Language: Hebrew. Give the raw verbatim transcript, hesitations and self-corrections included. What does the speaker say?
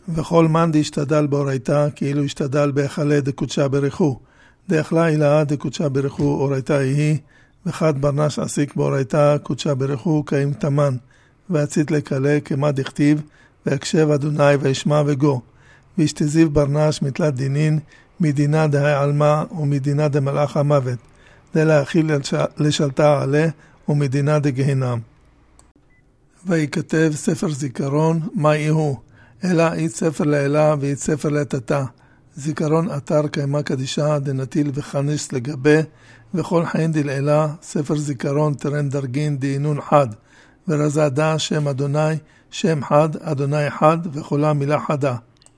וכל מן דשתדל באורייתא, כאילו השתדל בהיכלי דקודשה ברכו. דאכלה אילאה דקודשה ברכו אורייתא היא, וחד ברנש עסיק באורייתא קודשה ברכו קיים תמן, והצית לקלה כמה דכתיב, והקשב אדוני וישמע וגו. וישתזיב ברנש מתלת דינין, מדינה דהי עלמה ומדינה דמלאך המוות, דלהאכיל לשלטה עלה ומדינה דגהנם. ויכתב ספר זיכרון, מה יהו? אלא אית ספר לאלה ואית ספר לתתה. זיכרון אתר קיימה קדישה דנטיל וחנש לגבי, וכל חיין דלאלה, ספר זיכרון תרן דרגין דינון חד, ורזה דה שם אדוני, שם חד, אדוני חד, וכולה מילה חדה.